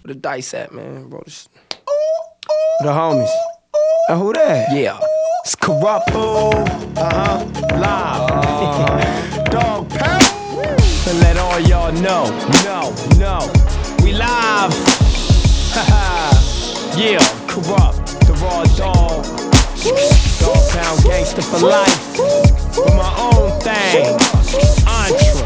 Where the dice at, man? Bro, this... The homies. And who that? Yeah. It's Kurupt. Live. Dog pound. To let all y'all know. No. We live. Yeah, Kurupt. The raw dog. Dog pound gangster for life. With my own thing. Entre.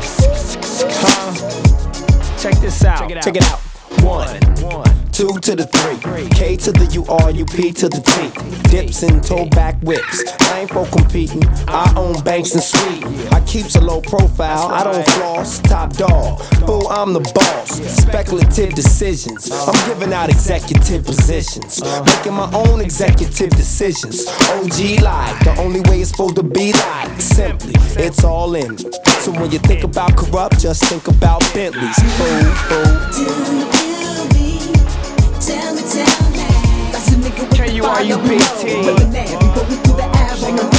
Check this out. Check it out. 1, 2 to the 3, K to the UR, UP to the T. Dips and toe back whips. I ain't for competing. I own banks and Sweden. I keeps a low profile. I don't floss. Top dog. Boo, I'm the boss. Speculative decisions. I'm giving out executive positions. Making my own executive decisions. OG like the only way it's supposed to be like. Simply, it's all in. So when you think about Kurupt, just think about Bentleys. Boo. Tell me, that's a nigga with K-U-R-U-P-T. With the nab, we going through the ab on the road.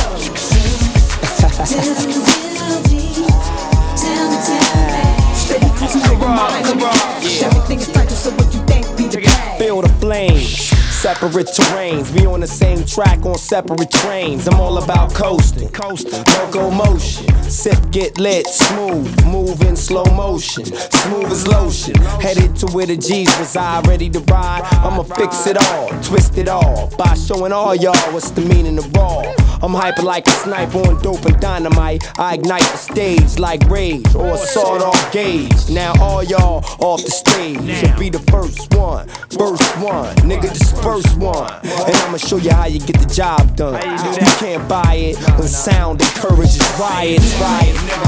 Tell me, steady cruising through your mind on the cash. Everything is tight, so what you think be the bag. Feel the flames, separate terrains. We on the same track on separate trains. I'm all about coasting, locomotion. Sip, get lit, smooth, move in slow motion. Smooth as lotion, headed to where the G's reside. Ready to ride, I'ma fix it all, twist it all. By showing all y'all what's the meaning of raw. I'm hyper like a sniper on dope and dynamite. I ignite the stage like rage or a sawed-off gauge. Now all y'all off the stage should be the first one. Nigga, disperse one. And I'ma show you how you get the job done. You can't buy it when sound encourages riots. Tell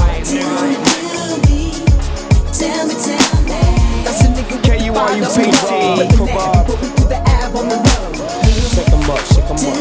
me, that's a nigga with K-U-R-U-P-T. with the nab, we through the ab on the road. Shake 'em up.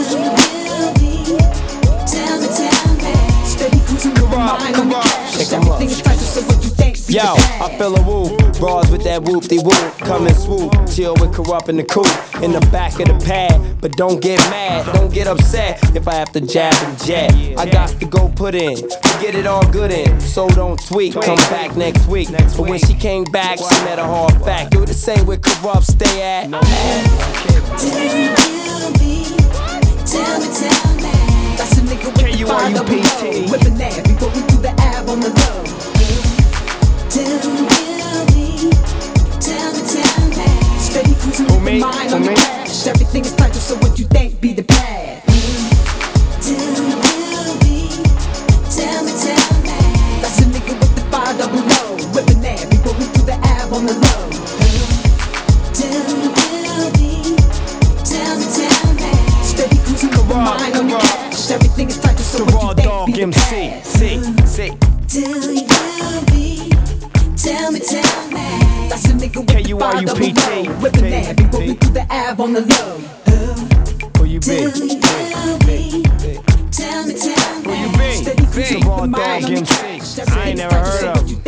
Tell me, steady cruising through your mind on the cash. Everything is tight, so what you think be Yo, the bag. I feel a whoop, bras with that whoop-de-whoop. Come and swoop, chill with Kurupt in the coupe. In the back of the pad, but don't get mad, don't get upset if I have to jab and jab. I got to go put in, to get it all good in. So don't tweak, come back next week. But when she came back, she met a hard fact. Do the same with Kurupt, stay at. Tell me, that's a nigga with the K-U-R-U-P-T. with the nab, we going through the ab on the road. Tell me, steady cruising with the mind on the cash. Everything is tight, so what you think be the bag. Tell me, that's a nigga with the 500 with the nab, we going through the ab on the road. Tell me, steady cruising with the mind on the cash. Everything is tight, so The what raw you think dog be the MC. bag. Tell me, that's a nigga with the K-U-R-U-P-T. with the nab, we going through the ab on the low. Who you be? Tell me, Who you be? steady cruising The with raw the mind dog on the MC. cash. I ain't never heard of him.